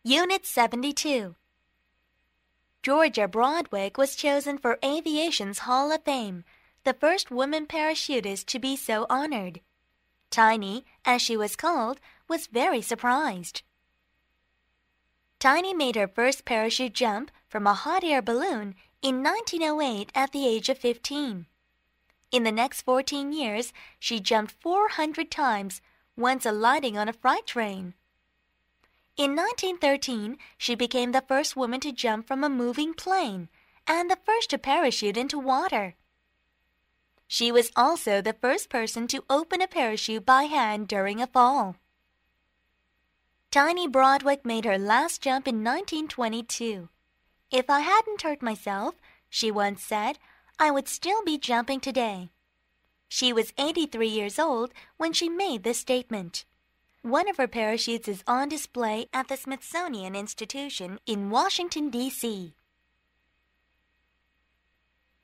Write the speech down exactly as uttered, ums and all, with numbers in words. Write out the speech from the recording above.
Unit seventy-two. Georgia Broadwick was chosen for Aviation's Hall of Fame, the first woman parachutist to be so honored. Tiny, as she was called, was very surprised. Tiny made her first parachute jump from a hot air balloon in nineteen oh eight at the age of fifteen. In the next fourteen years, she jumped four hundred times, once alighting on a freight train. In nineteen thirteen, she became the first woman to jump from a moving plane and the first to parachute into water. She was also the first person to open a parachute by hand during a fall. Tiny Broadwick made her last jump in nineteen twenty-two. "If I hadn't hurt myself," she once said, "I would still be jumping today." She was eighty-three years old when she made this statement. One of her parachutes is on display at the Smithsonian Institution in Washington, D C